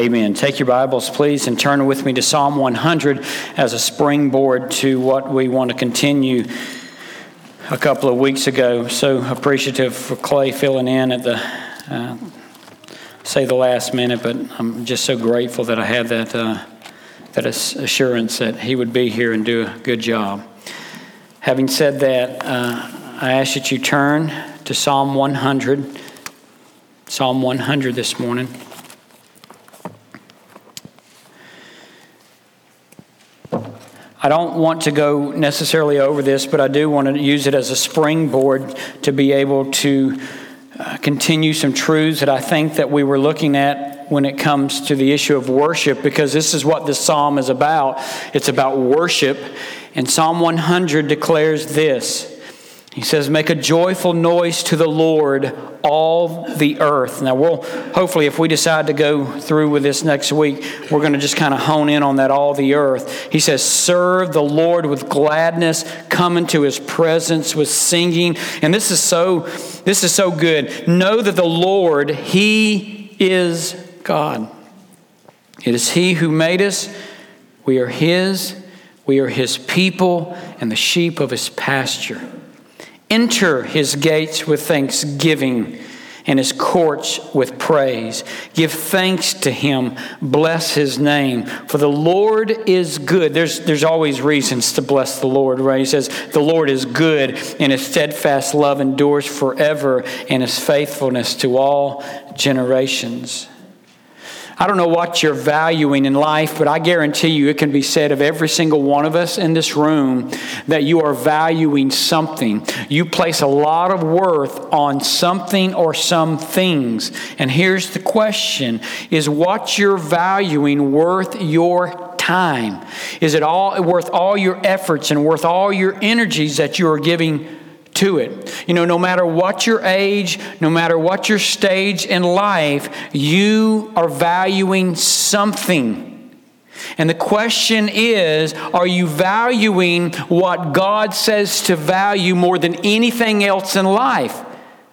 Amen. Take your Bibles, please, and turn with me to Psalm 100 as a springboard to what we want to continue a couple of weeks ago. So appreciative for Clay filling in at the last minute, but I'm just so grateful that I had that assurance that he would be here and do a good job. Having said that, I ask that you turn to Psalm 100. Psalm 100 this morning. I don't want to go necessarily over this, but I do want to use it as a springboard to be able to continue some truths that I think that we were looking at when it comes to the issue of worship, because this is what this psalm is about. It's about worship. And Psalm 100 declares this. He says, "Make a joyful noise to the Lord, all the earth." Now, we'll hopefully, if we decide to go through with this next week, we're going to just kind of hone in on that, all the earth. He says, "Serve the Lord with gladness, come into His presence with singing." And this is so good. Know that the Lord, He is God. It is He who made us. We are His. We are His people and the sheep of His pasture. Enter His gates with thanksgiving and His courts with praise. Give thanks to Him. Bless His name. For the Lord is good. There's always reasons to bless the Lord, right? He says, the Lord is good, and His steadfast love endures forever, and His faithfulness to all generations. I don't know what you're valuing in life, but I guarantee you it can be said of every single one of us in this room that you are valuing something. You place a lot of worth on something or some things. And here's the question: is what you're valuing worth your time? Is it all worth all your efforts and worth all your energies that you are giving to it? You know, no matter what your age, no matter what your stage in life, you are valuing something. And the question is, are you valuing what God says to value more than anything else in life?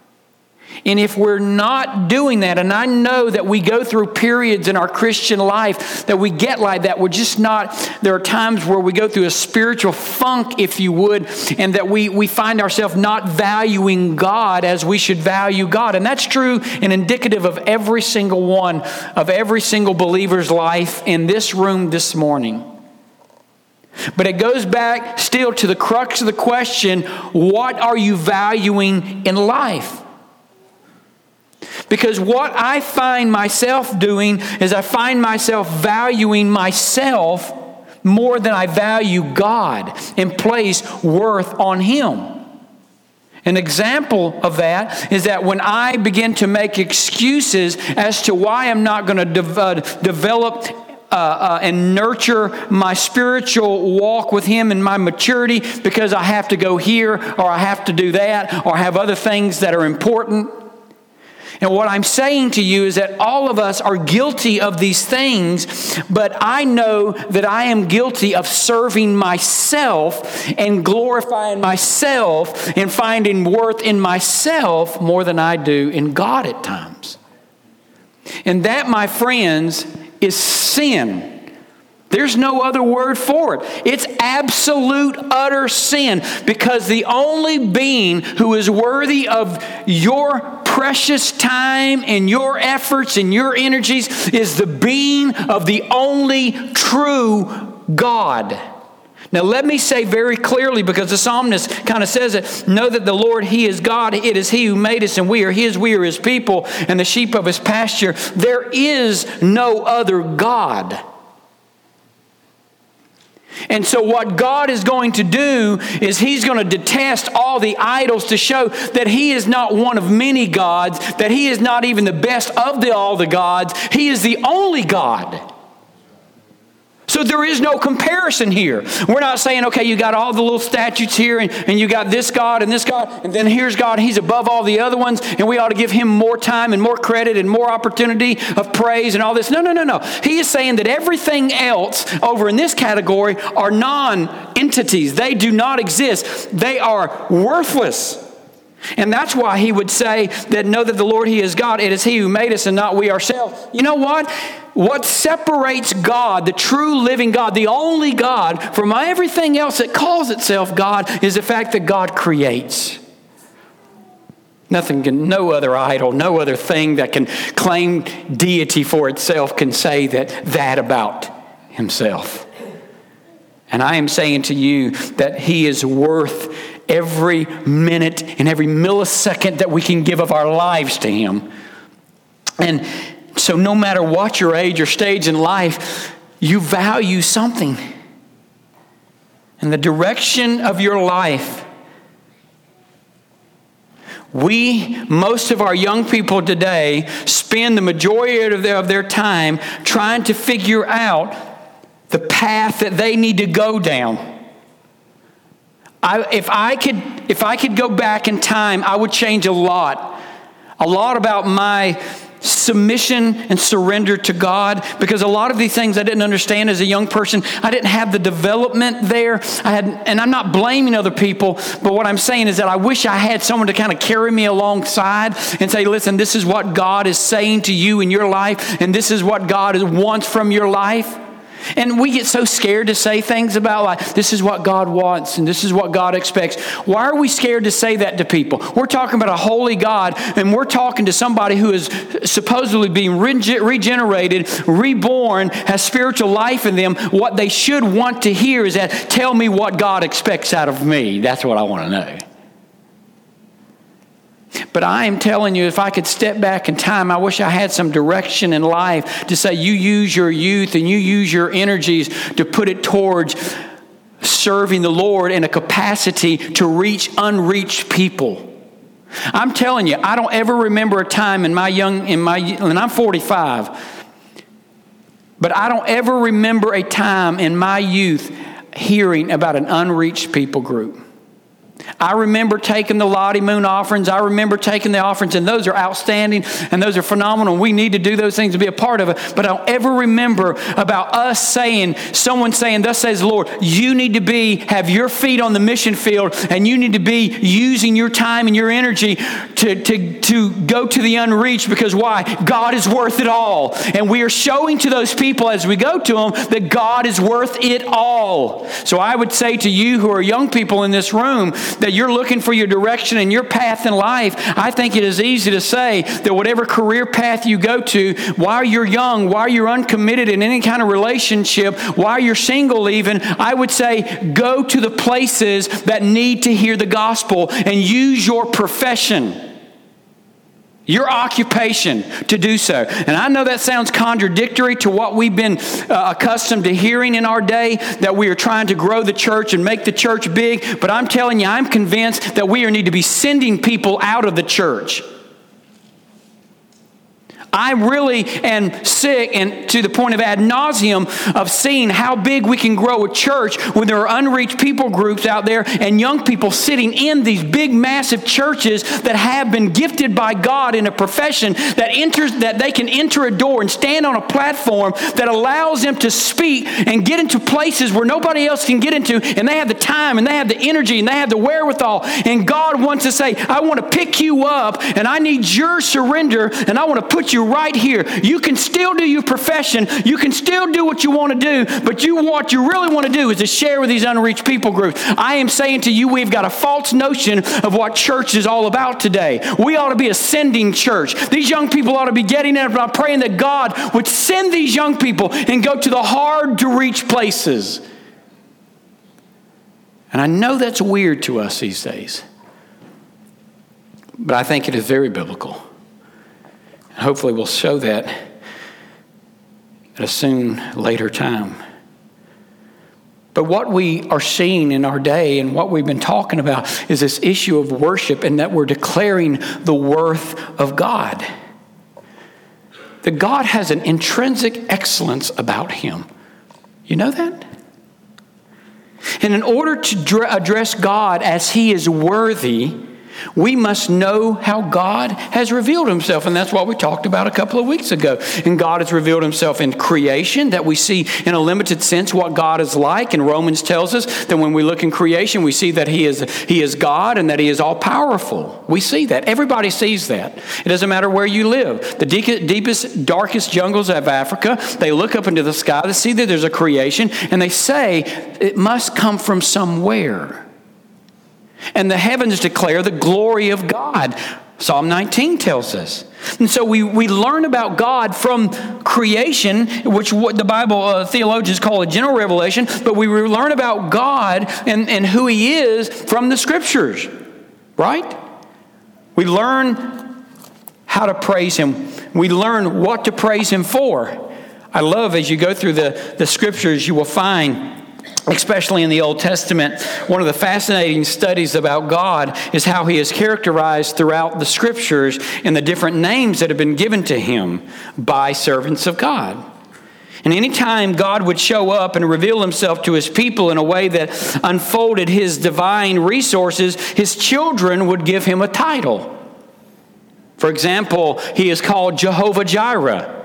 And if we're not doing that, and I know that we go through periods in our Christian life that we get like that, we're just not, there are times where we go through a spiritual funk, if you would, and that we find ourselves not valuing God as we should value God. And that's true and indicative of every single one, of every single believer's life in this room this morning. But it goes back still to the crux of the question: what are you valuing in life? Because what I find myself doing is I find myself valuing myself more than I value God and place worth on Him. An example of that is that when I begin to make excuses as to why I'm not going to develop and nurture my spiritual walk with Him and my maturity because I have to go here or I have to do that or I have other things that are important. And what I'm saying to you is that all of us are guilty of these things, but I know that I am guilty of serving myself and glorifying myself and finding worth in myself more than I do in God at times. And that, my friends, is sin. There's no other word for it. It's absolute, utter sin, because the only being who is worthy of your precious time and your efforts and your energies is the being of the only true God. Now let me say very clearly, because the psalmist kind of says it, know that the Lord, He is God. It is He who made us, and we are His people, and the sheep of His pasture. There is no other God. And so what God is going to do is He's going to detest all the idols to show that He is not one of many gods, that He is not even the best of all the gods. He is the only God. So there is no comparison here. We're not saying, okay, you got all the little statutes here and you got this God, and then here's God, He's above all the other ones, and we ought to give Him more time and more credit and more opportunity of praise and all this. No. He is saying that everything else over in this category are non-entities. They do not exist. They are worthless. And that's why he would say that know that the Lord, he is God. It is he who made us and not we ourselves. You know what? What separates God, the true living God, the only God, from everything else that calls itself God is the fact that God creates. No other idol, no other thing that can claim deity for itself can say that about himself. And I am saying to you that he is worth every minute and every millisecond that we can give of our lives to him. And so no matter what your age or stage in life, you value something. And the direction of your life. Most of our young people today spend the majority of their time trying to figure out the path that they need to go down. If I could go back in time, I would change a lot about my submission and surrender to God, because a lot of these things I didn't understand as a young person. I didn't have the development there. And I'm not blaming other people, but what I'm saying is that I wish I had someone to kind of carry me alongside and say, listen, this is what God is saying to you in your life, and this is what God wants from your life. And we get so scared to say things about like, this is what God wants and this is what God expects. Why are we scared to say that to people? We're talking about a holy God, and we're talking to somebody who is supposedly being regenerated, reborn, has spiritual life in them. What they should want to hear is that, tell me what God expects out of me. That's what I want to know. But I am telling you, if I could step back in time, I wish I had some direction in life to say, you use your youth and you use your energies to put it towards serving the Lord in a capacity to reach unreached people. I'm telling you, I don't ever remember a time and I'm 45, but I don't ever remember a time in my youth hearing about an unreached people group. I remember taking the Lottie Moon offerings. I remember taking the offerings, and those are outstanding, and those are phenomenal. We need to do those things to be a part of it. But I don't ever remember about someone saying, thus says the Lord, you need to have your feet on the mission field, and you need to be using your time and your energy to go to the unreached, because why? God is worth it all. And we are showing to those people as we go to them that God is worth it all. So I would say to you who are young people in this room, that you're looking for your direction and your path in life, I think it is easy to say that whatever career path you go to, while you're young, while you're uncommitted in any kind of relationship, while you're single even, I would say go to the places that need to hear the gospel and use your profession, your occupation to do so. And I know that sounds contradictory to what we've been accustomed to hearing in our day, that we are trying to grow the church and make the church big. But I'm telling you, I'm convinced that we need to be sending people out of the church. I really am sick, and to the point of ad nauseum, of seeing how big we can grow a church when there are unreached people groups out there and young people sitting in these big, massive churches that have been gifted by God in a profession that they can enter a door and stand on a platform that allows them to speak and get into places where nobody else can get into, and they have the time and they have the energy and they have the wherewithal. And God wants to say, I want to pick you up, and I need your surrender, and I want to put you right here. You can still do your profession. You can still do what you want to do, but what you really want to do is to share with these unreached people groups. I am saying to you, we've got a false notion of what church is all about today. We ought to be a sending church. These young people ought to be getting in. I'm praying that God would send these young people and go to the hard to reach places. And I know that's weird to us these days, but I think it is very biblical. Hopefully we'll show that at a soon later time. But what we are seeing in our day and what we've been talking about is this issue of worship, and that we're declaring the worth of God. That God has an intrinsic excellence about him. You know that? And in order to address God as he is worthy, We must know how God has revealed himself, and that's what we talked about a couple of weeks ago. And God has revealed himself in creation, that we see in a limited sense what God is like. And Romans tells us that when we look in creation, we see that he is God and that he is all-powerful. We see that. Everybody sees that. It doesn't matter where you live. The deepest, darkest jungles of Africa, they look up into the sky, they see that there's a creation, and they say it must come from somewhere. And the heavens declare the glory of God. Psalm 19 tells us. And so we learn about God from creation, which what the Bible theologians call a general revelation, but we learn about God and who he is from the Scriptures, right? We learn how to praise him. We learn what to praise him for. I love, as you go through the Scriptures, you will find, especially in the Old Testament, one of the fascinating studies about God is how he is characterized throughout the Scriptures and the different names that have been given to him by servants of God. And anytime God would show up and reveal himself to his people in a way that unfolded his divine resources, his children would give him a title. For example, he is called Jehovah Jireh.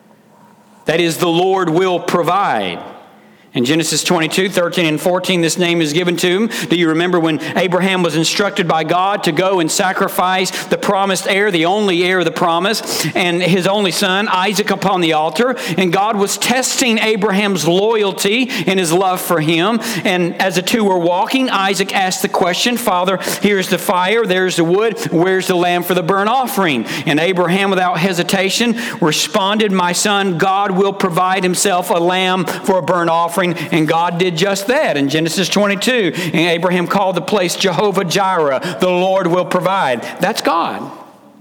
That is, the Lord will provide. In Genesis 22, 13 and 14, this name is given to him. Do you remember when Abraham was instructed by God to go and sacrifice the promised heir, the only heir of the promise, and his only son, Isaac, upon the altar? And God was testing Abraham's loyalty and his love for him. And as the two were walking, Isaac asked the question, Father, here's the fire, there's the wood, where's the lamb for the burnt offering? And Abraham, without hesitation, responded, my son, God will provide himself a lamb for a burnt offering. And God did just that in Genesis 22. And Abraham called the place Jehovah Jireh, the Lord will provide. That's God.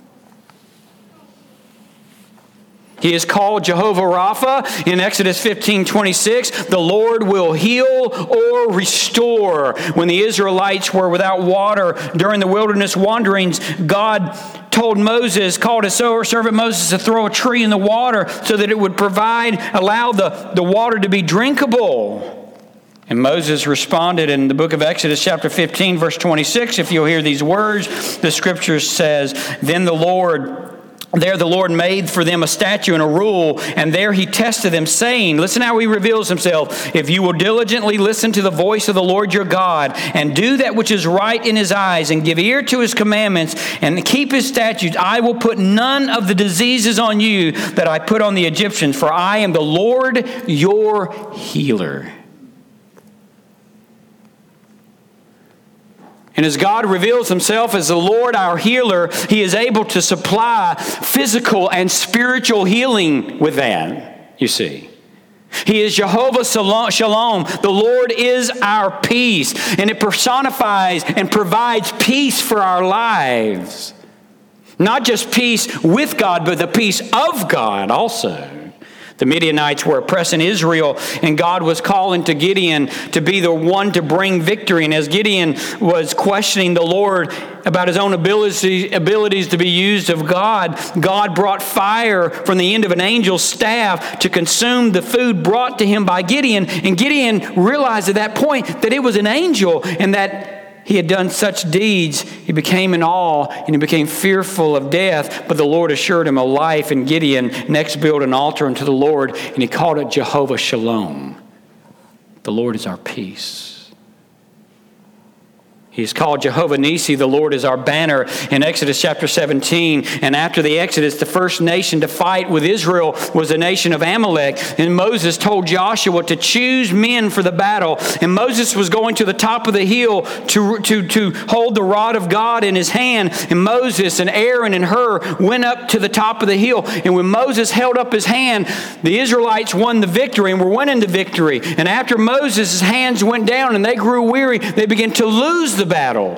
He is called Jehovah Rapha in Exodus 15:26. The Lord will heal or restore. When the Israelites were without water during the wilderness wanderings, God called his servant Moses to throw a tree in the water so that it would allow the water to be drinkable. And Moses responded in the book of Exodus chapter 15, verse 26. If you'll hear these words, the Scripture says, Then the Lord made for them a statute and a rule, and there he tested them, saying, listen how he reveals himself, if you will diligently listen to the voice of the Lord your God, and do that which is right in his eyes, and give ear to his commandments, and keep his statutes, I will put none of the diseases on you that I put on the Egyptians, for I am the Lord your healer. And as God reveals himself as the Lord our healer, he is able to supply physical and spiritual healing with that, you see. He is Jehovah Shalom. The Lord is our peace. And it personifies and provides peace for our lives. Not just peace with God, but the peace of God also. The Midianites were oppressing Israel, and God was calling to Gideon to be the one to bring victory. And as Gideon was questioning the Lord about his own abilities to be used of God, God brought fire from the end of an angel's staff to consume the food brought to him by Gideon. And Gideon realized at that point that it was an angel and that he had done such deeds. He became in awe and he became fearful of death. But the Lord assured him of life. And Gideon next built an altar unto the Lord, and he called it Jehovah Shalom. The Lord is our peace. He is called Jehovah Nissi. The Lord is our banner in Exodus chapter 17. And after the Exodus, the first nation to fight with Israel was the nation of Amalek. And Moses told Joshua to choose men for the battle. And Moses was going to the top of the hill to hold the rod of God in his hand. And Moses and Aaron and Hur went up to the top of the hill. And when Moses held up his hand, the Israelites won the victory and were winning the victory. And after Moses' hands went down and they grew weary, they began to lose the battle.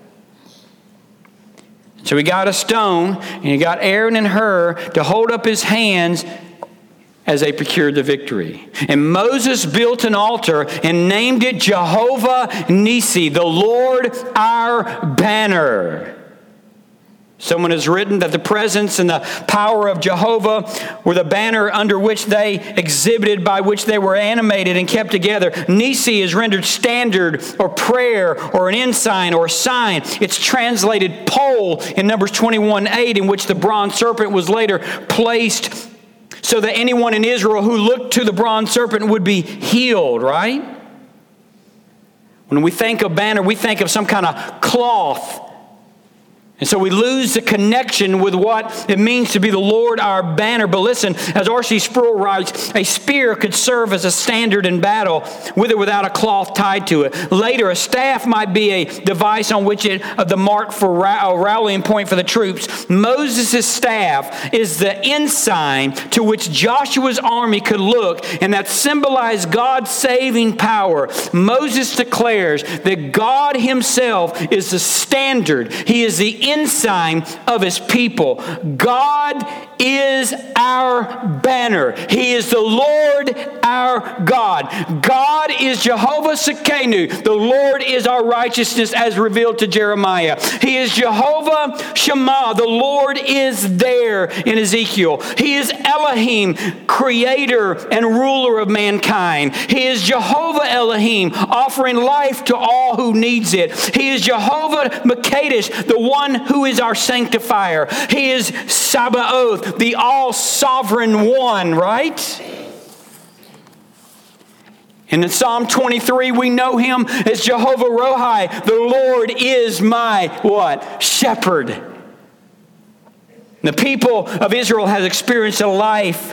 So he got a stone and he got Aaron and Hur to hold up his hands as they procured the victory. And Moses built an altar and named it Jehovah Nissi, the Lord our banner. Someone has written that the presence and the power of Jehovah were the banner under which they exhibited, by which they were animated and kept together. Nisi is rendered standard or prayer or an ensign or a sign. It's translated pole in Numbers 21:8, in which the bronze serpent was later placed so that anyone in Israel who looked to the bronze serpent would be healed, right? When we think of banner, we think of some kind of cloth. And so we lose the connection with what it means to be the Lord our banner. But listen, as R.C. Sproul writes, a spear could serve as a standard in battle, with or without a cloth tied to it. Later, a staff might be a device on which the mark for a rallying point for the troops. Moses' staff is the ensign to which Joshua's army could look, and that symbolized God's saving power. Moses declares that God himself is the standard. He is the ensign of his people. God is our banner. He is the Lord our God. God is Jehovah Sekenu. The Lord is our righteousness as revealed to Jeremiah. He is Jehovah Shammah. The Lord is there in Ezekiel. He is Elohim, creator and ruler of mankind. He is Jehovah Elohim, offering life to all who needs it. He is Jehovah Makadesh, the one who is our sanctifier. He is Sabaoth, the all-sovereign one, right? And in Psalm 23, we know him as Jehovah Rohi. The Lord is my, what? Shepherd. The people of Israel has experienced a life.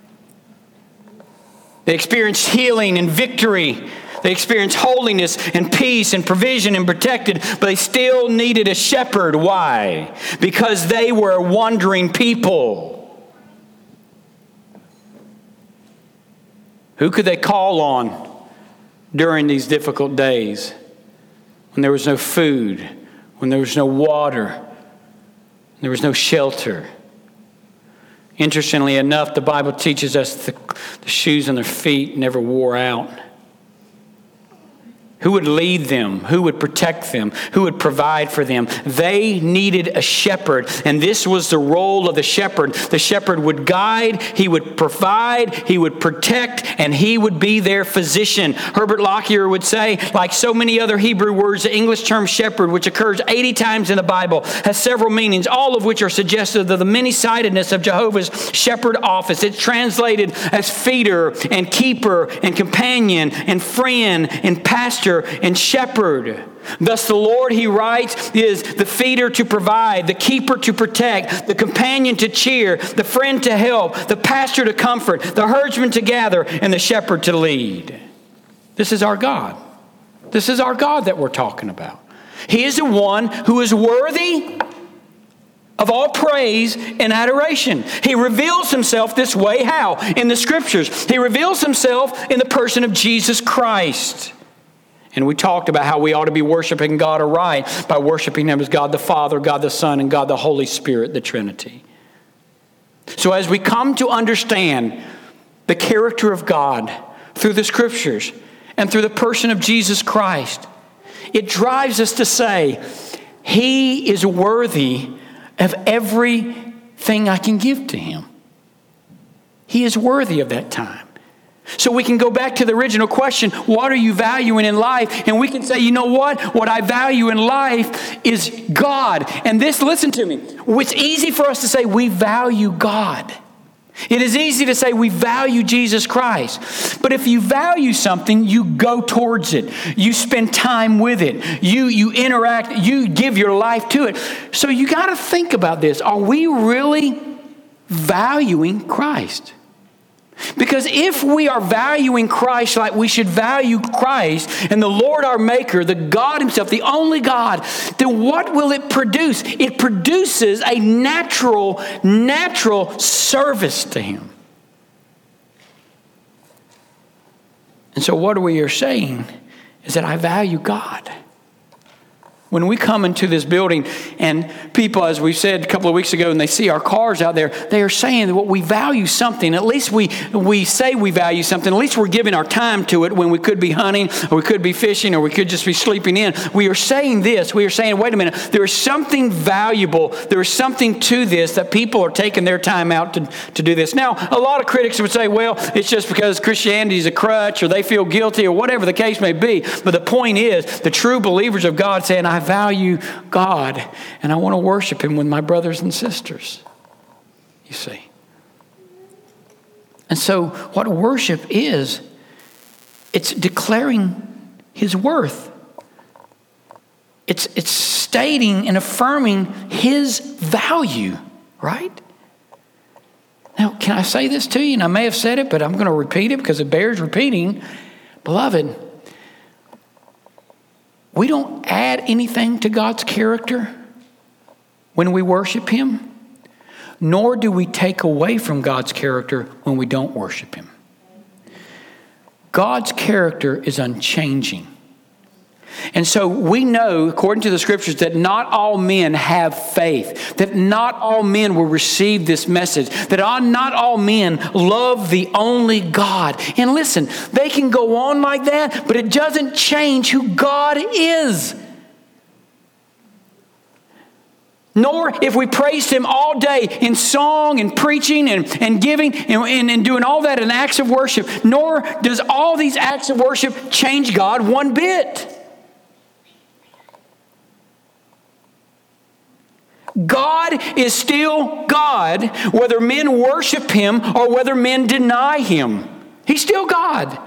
They experienced healing and victory. They experienced holiness and peace and provision and protected, but they still needed a shepherd. Why? Because they were a wandering people. Who could they call on during these difficult days? When there was no food, when there was no water, there was no shelter. Interestingly enough, the Bible teaches us the shoes on their feet never wore out. Who would lead them? Who would protect them? Who would provide for them? They needed a shepherd, and this was the role of the shepherd. The shepherd would guide, he would provide, he would protect, and he would be their physician. Herbert Lockyer would say, like so many other Hebrew words, the English term shepherd, which occurs 80 times in the Bible, has several meanings, all of which are suggestive of the many-sidedness of Jehovah's shepherd office. It's translated as feeder and keeper and companion and friend and pastor and shepherd. Thus the Lord, he writes, is the feeder to provide, the keeper to protect, the companion to cheer, the friend to help, the pastor to comfort, the herdsman to gather, and the shepherd to lead. This is our God. This is our God that we're talking about. He is the one who is worthy of all praise and adoration. He reveals himself this way. How? In the scriptures. He reveals himself in the person of Jesus Christ. And we talked about how we ought to be worshiping God aright by worshiping him as God the Father, God the Son, and God the Holy Spirit, the Trinity. So as we come to understand the character of God through the scriptures and through the person of Jesus Christ, it drives us to say, he is worthy of everything I can give to him. He is worthy of that time. So we can go back to the original question, what are you valuing in life? And we can say, you know what? What I value in life is God. And this, listen to me, it's easy for us to say we value God. It is easy to say we value Jesus Christ. But if you value something, you go towards it. You spend time with it. You interact. You give your life to it. So you got to think about this. Are we really valuing Christ? Because if we are valuing Christ like we should value Christ and the Lord our Maker, the God himself, the only God, then what will it produce? It produces a natural service to him. And so what we are saying is that I value God. When we come into this building and people, as we said a couple of weeks ago, and they see our cars out there, they are saying that we value something. At least we say we value something. At least we're giving our time to it when we could be hunting or we could be fishing or we could just be sleeping in. We are saying this. We are saying, wait a minute, there is something valuable. There is something to this that people are taking their time out to do this. Now, a lot of critics would say, well, it's just because Christianity is a crutch or they feel guilty or whatever the case may be. But the point is, the true believers of God saying, I value God, and I want to worship Him with my brothers and sisters, you see. And so what worship is, it's declaring His worth. It's stating and affirming His value, right? Now, can I say this to you? And I may have said it, but I'm going to repeat it because it bears repeating. Beloved, we don't add anything to God's character when we worship Him, nor do we take away from God's character when we don't worship Him. God's character is unchanging. And so we know, according to the Scriptures, that not all men have faith, that not all men will receive this message, that not all men love the only God. And listen, they can go on like that, but it doesn't change who God is. Nor if we praised Him all day in song and preaching and giving and doing all that in acts of worship, nor does all these acts of worship change God one bit. God is still God, whether men worship Him or whether men deny Him. He's still God.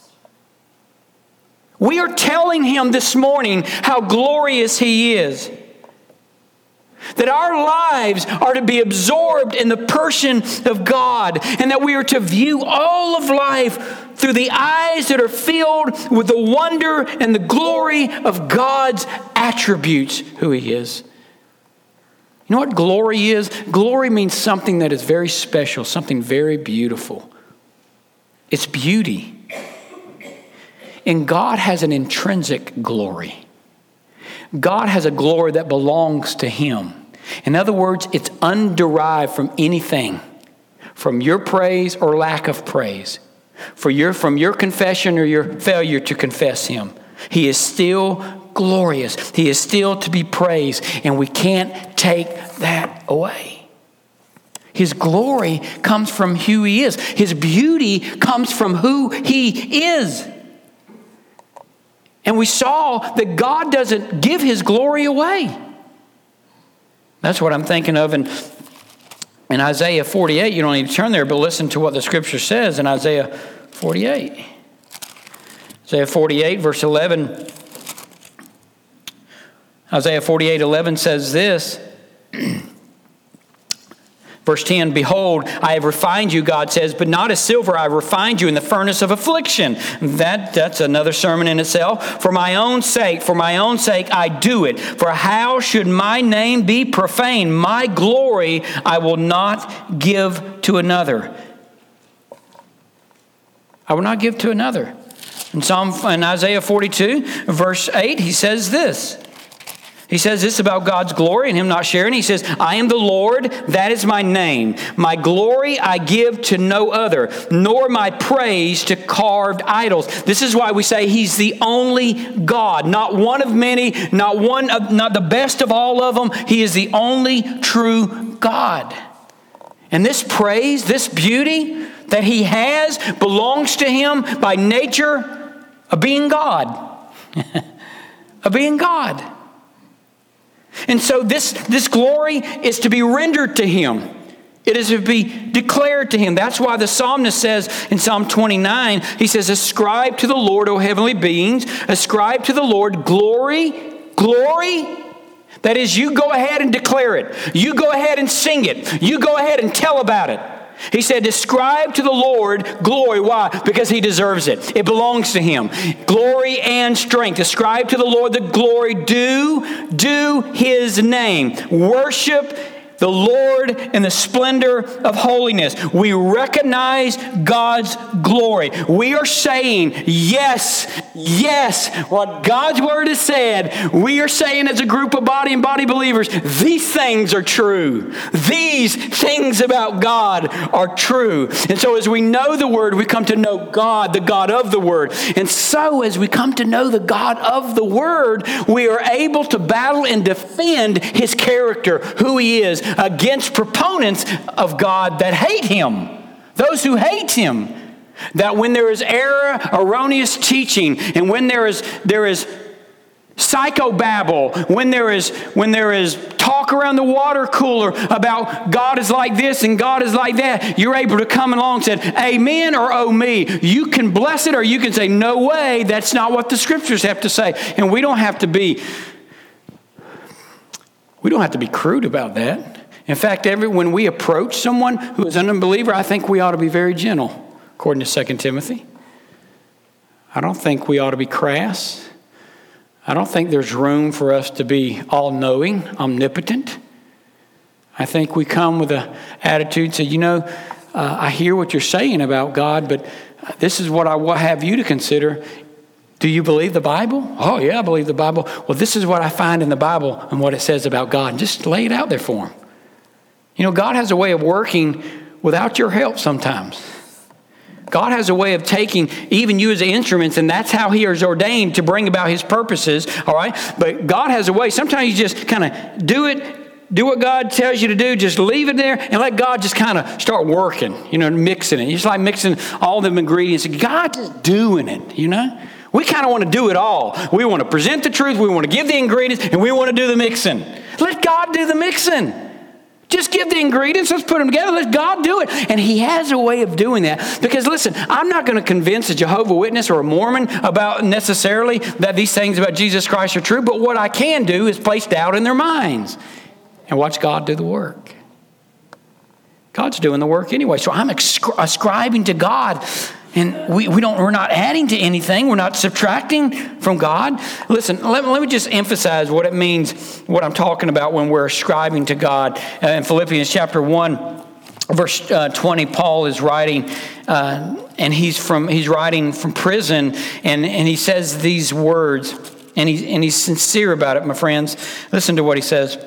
We are telling Him this morning how glorious He is. That our lives are to be absorbed in the person of God, and that we are to view all of life through the eyes that are filled with the wonder and the glory of God's attributes, who He is. You know what glory is? Glory means something that is very special, something very beautiful. It's beauty. And God has an intrinsic glory. God has a glory that belongs to Him. In other words, it's underived from anything, from your praise or lack of praise, from your confession or your failure to confess Him. He is still glorious. He is still to be praised, and we can't take that away. His glory comes from who He is. His beauty comes from who He is. And we saw that God doesn't give His glory away. That's what I'm thinking of in Isaiah 48. You don't need to turn there, but listen to what the Scripture says in Isaiah 48. Isaiah 48, verse 11. Isaiah 48:11 says this. Verse 10, behold, I have refined you, God says, but not as silver. I have refined you in the furnace of affliction. That's another sermon in itself. For my own sake, I do it. For how should my name be profaned? My glory I will not give to another. I will not give to another. In Isaiah 42, verse 8, he says this. He says this about God's glory and Him not sharing. He says, I am the Lord, that is my name. My glory I give to no other, nor my praise to carved idols. This is why we say He's the only God, not one of many, not the best of all of them. He is the only true God. And this praise, this beauty that He has belongs to Him by nature of being God. Of being God. And so this glory is to be rendered to Him. It is to be declared to Him. That's why the psalmist says in Psalm 29, he says, ascribe to the Lord, O heavenly beings, ascribe to the Lord glory. That is, you go ahead and declare it. You go ahead and sing it. You go ahead and tell about it. He said, ascribe to the Lord glory. Why? Because He deserves it. It belongs to Him. Glory and strength. Ascribe to the Lord the glory due His name. Worship the Lord in the splendor of holiness. We recognize God's glory. We are saying, yes, what God's word has said, we are saying as a group of body and body believers, these things are true. These things about God are true. And so as we know the word, we come to know God, the God of the word. And so as we come to know the God of the word, we are able to battle and defend his character, who he is, against proponents of God that hate him, those who hate him. That when there is error, erroneous teaching, and when there is psychobabble, when there is talk around the water cooler about God is like this and God is like that, you're able to come along and say, amen or oh me. You can bless it or you can say, no way, that's not what the scriptures have to say. And we don't have to be crude about that. In fact, when we approach someone who is an unbeliever, I think we ought to be very gentle, according to 2 Timothy. I don't think we ought to be crass. I don't think there's room for us to be all-knowing, omnipotent. I think we come with an attitude, say, I hear what you're saying about God, but this is what I will have you to consider. Do you believe the Bible? Oh, yeah, I believe the Bible. Well, this is what I find in the Bible and what it says about God. And just lay it out there for him. God has a way of working without your help sometimes. God has a way of taking even you as instruments, and that's how he is ordained to bring about his purposes, all right? But God has a way. Sometimes you just kind of do what God tells you to do, just leave it there and let God just kind of start working, mixing it. It's like mixing all the ingredients. God just doing it, We kind of want to do it all. We want to present the truth, we want to give the ingredients, and we want to do the mixing. Let God do the mixing. Just give the ingredients, let's put them together, let God do it. And he has a way of doing that. Because listen, I'm not going to convince a Jehovah's Witness or a Mormon about necessarily that these things about Jesus Christ are true, but what I can do is place doubt in their minds and watch God do the work. God's doing the work anyway. So I'm ascribing to God. And we're not adding to anything. We're not subtracting from God. Listen, let me just emphasize what it means, what I'm talking about when we're ascribing to God. In Philippians chapter 1, verse 20, Paul is writing, and he's writing from prison, and he says these words, and he's sincere about it, my friends. Listen to what he says.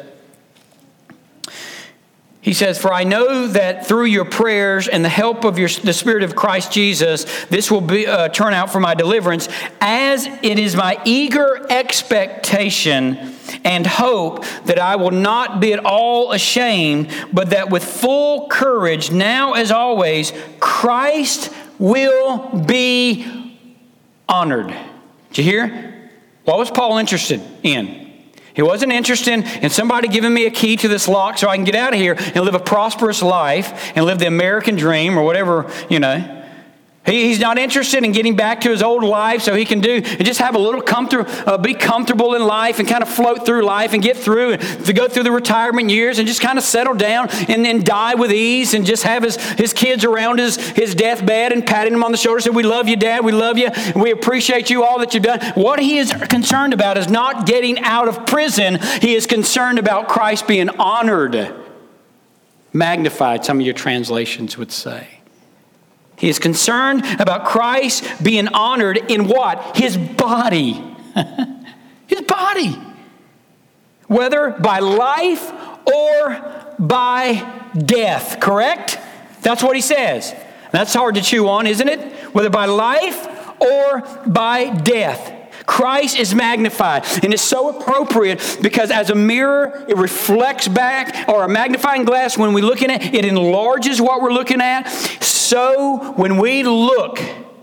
He says, for I know that through your prayers and the help of the Spirit of Christ Jesus, this will turn out for my deliverance, as it is my eager expectation and hope that I will not be at all ashamed, but that with full courage, now as always, Christ will be honored. Did you hear? What was Paul interested in? He wasn't interested in somebody giving me a key to this lock so I can get out of here and live a prosperous life and live the American dream or whatever, He's not interested in getting back to his old life so he can just have a little be comfortable in life and kind of float through life and get through and to go through the retirement years and just kind of settle down and then die with ease and just have his kids around his deathbed and patting him on the shoulder and say, we love you, Dad, we love you, we appreciate you, all that you've done. What he is concerned about is not getting out of prison. He is concerned about Christ being honored, magnified, some of your translations would say. He is concerned about Christ being honored in what? His body. His body. Whether by life or by death, correct? That's what he says. That's hard to chew on, isn't it? Whether by life or by death. Christ is magnified, and it's so appropriate because as a mirror, it reflects back, or a magnifying glass, when we look in it, it enlarges what we're looking at. So when we look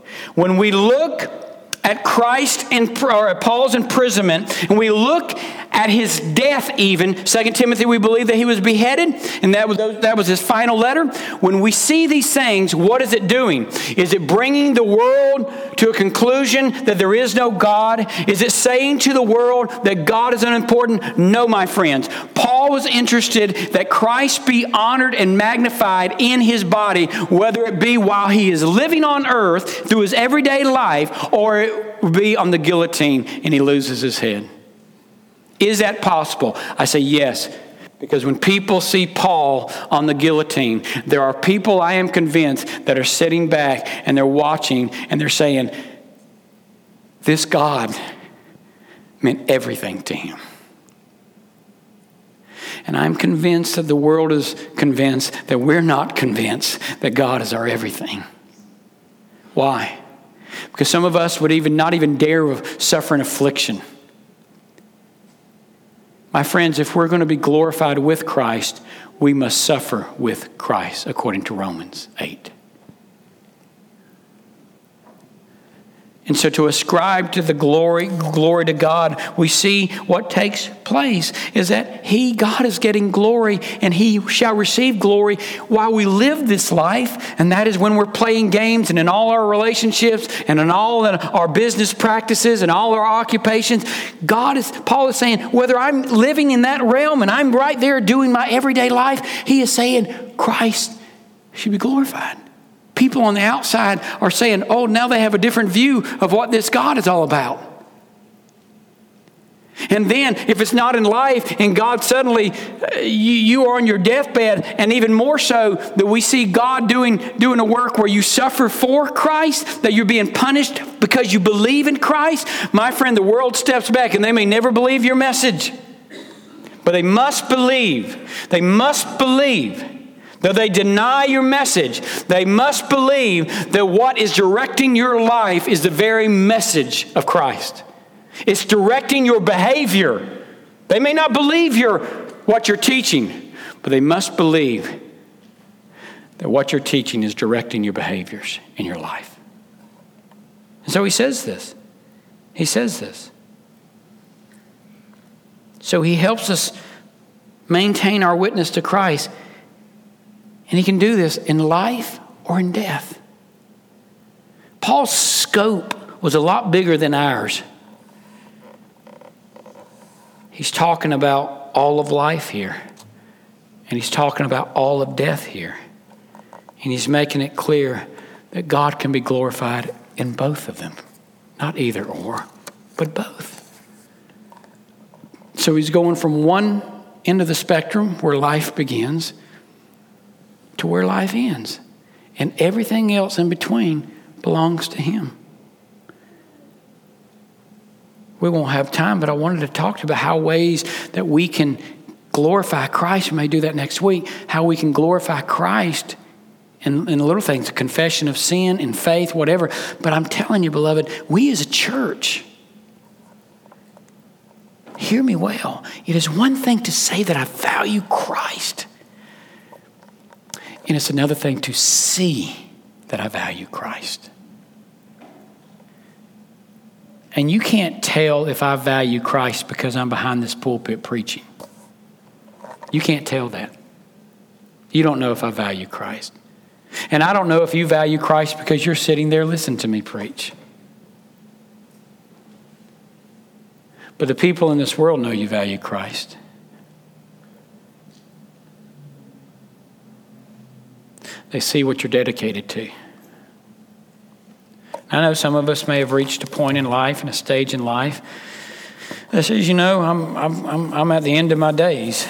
at Christ or at Paul's imprisonment, and we look at his death even, 2 Timothy, we believe that he was beheaded, and that was his final letter. When we see these things, what is it doing? Is it bringing the world to a conclusion that there is no God? Is it saying to the world that God is unimportant? No, my friends. Paul was interested that Christ be honored and magnified in his body, whether it be while he is living on earth through his everyday life, or it will be on the guillotine and he loses his head. Is that possible? I say yes. Because when people see Paul on the guillotine, there are people, I am convinced, that are sitting back and they're watching and they're saying, this God meant everything to him. And I'm convinced that the world is convinced that we're not convinced that God is our everything. Why? Because some of us would not even dare suffer an affliction. My friends, if we're going to be glorified with Christ, we must suffer with Christ, according to Romans 8. And so to ascribe to the glory to God, we see what takes place is that God is getting glory, and he shall receive glory while we live this life. And that is when we're playing games and in all our relationships and in all our business practices and all our occupations. Paul is saying, whether I'm living in that realm and I'm right there doing my everyday life, he is saying Christ should be glorified. People on the outside are saying, oh, now they have a different view of what this God is all about. And then if it's not in life and God suddenly, you are on your deathbed, and even more so that we see God doing a work where you suffer for Christ, that you're being punished because you believe in Christ. My friend, the world steps back and they may never believe your message. But they must believe. They must believe. Though they deny your message, they must believe that what is directing your life is the very message of Christ. It's directing your behavior. They may not believe what you're teaching, but they must believe that what you're teaching is directing your behaviors in your life. And so he says this. He says this. So he helps us maintain our witness to Christ. And he can do this in life or in death. Paul's scope was a lot bigger than ours. He's talking about all of life here. And he's talking about all of death here. And he's making it clear that God can be glorified in both of them. Not either or, but both. So he's going from one end of the spectrum where life begins to where life ends. And everything else in between belongs to him. We won't have time, but I wanted to talk to you about how ways that we can glorify Christ. We may do that next week. How we can glorify Christ in little things, a confession of sin, in faith, whatever. But I'm telling you, beloved, we as a church, hear me well. It is one thing to say that I value Christ. And it's another thing to see that I value Christ. And you can't tell if I value Christ because I'm behind this pulpit preaching. You can't tell that. You don't know if I value Christ. And I don't know if you value Christ because you're sitting there listening to me preach. But the people in this world know you value Christ. They see what you're dedicated to. I know some of us may have reached a point in life and a stage in life that says, I'm at the end of my days.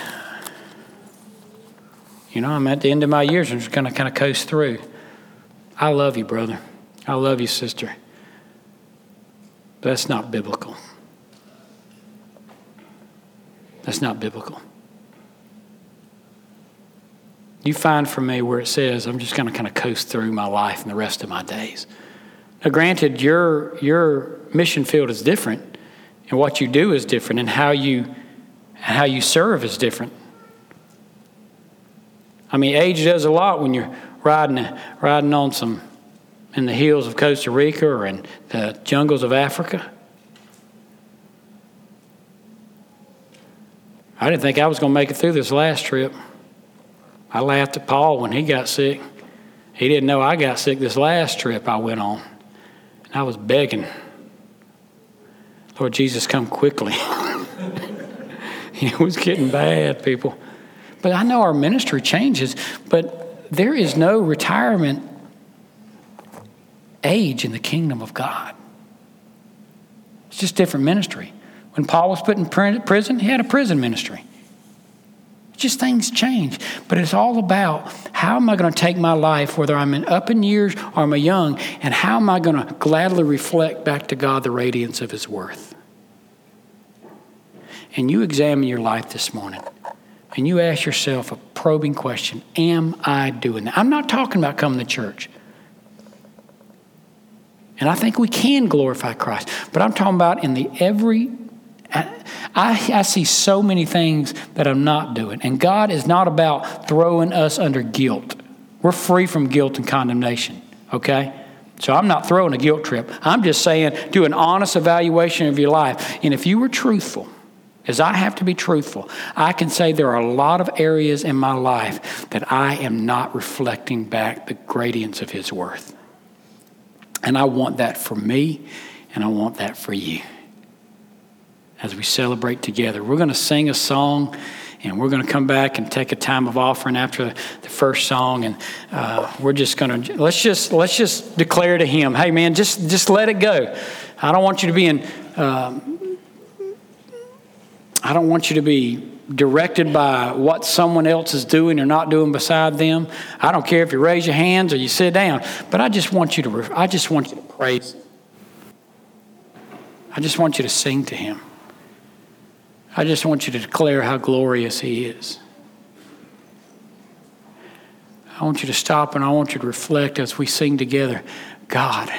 I'm at the end of my years. I'm just going to kind of coast through. I love you, brother. I love you, sister. But that's not biblical. That's not biblical. You find for me where it says, I'm just going to kind of coast through my life and the rest of my days. Now, granted, your mission field is different, and what you do is different, and how you serve is different. I mean, age does a lot when you're riding on some in the hills of Costa Rica or in the jungles of Africa. I didn't think I was going to make it through this last trip. I laughed at Paul when he got sick. He didn't know I got sick this last trip I went on. And I was begging, Lord Jesus, come quickly. It was getting bad, people. But I know our ministry changes, but there is no retirement age in the kingdom of God. It's just different ministry. When Paul was put in prison, he had a prison ministry. Just things change. But it's all about how am I going to take my life, whether I'm up in years or I'm young, and how am I going to gladly reflect back to God the radiance of his worth? And you examine your life this morning and you ask yourself a probing question. Am I doing that? I'm not talking about coming to church. And I think we can glorify Christ. But I'm talking about in the I see so many things that I'm not doing. And God is not about throwing us under guilt. We're free from guilt and condemnation, okay? So I'm not throwing a guilt trip. I'm just saying do an honest evaluation of your life. And if you were truthful, as I have to be truthful, I can say there are a lot of areas in my life that I am not reflecting back the gradients of his worth. And I want that for me, and I want that for you. As we celebrate together, we're going to sing a song, and we're going to come back and take a time of offering after the first song, and we're just going to let's just declare to him, hey man, just let it go. I don't want you to be I don't want you to be directed by what someone else is doing or not doing beside them. I don't care if you raise your hands or you sit down, but I just want you to praise him. I just want you to sing to him. I just want you to declare how glorious he is. I want you to stop and I want you to reflect as we sing together, God,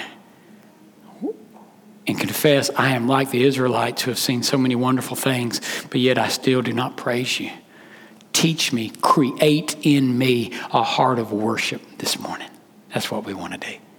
and confess, I am like the Israelites who have seen so many wonderful things, but yet I still do not praise you. Teach me, create in me a heart of worship this morning. That's what we want to do.